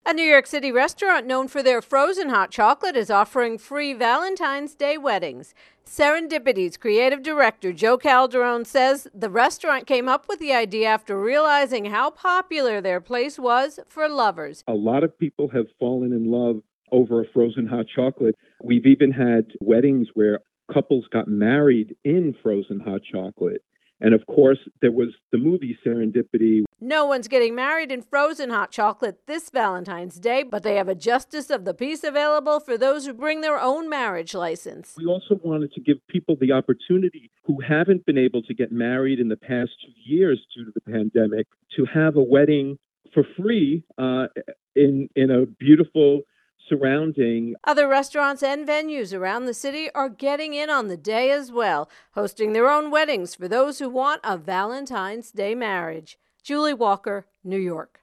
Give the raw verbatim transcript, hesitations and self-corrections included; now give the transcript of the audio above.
A New York City restaurant known for their frozen hot chocolate is offering free Valentine's Day weddings. Serendipity's creative director, Joe Calderone, says the restaurant came up with the idea after realizing how popular their place was for lovers. A lot of people have fallen in love over a frozen hot chocolate. We've even had weddings where couples got married in frozen hot chocolate. And of course, there was the movie Serendipity. No one's getting married in frozen hot chocolate this Valentine's Day, but they have a justice of the peace available for those who bring their own marriage license. We also wanted to give people the opportunity who haven't been able to get married in the past two years due to the pandemic to have a wedding for free uh, in in a beautiful surrounding. Other restaurants and venues around the city are getting in on the day as well, hosting their own weddings for those who want a Valentine's Day marriage. Julie Walker, New York.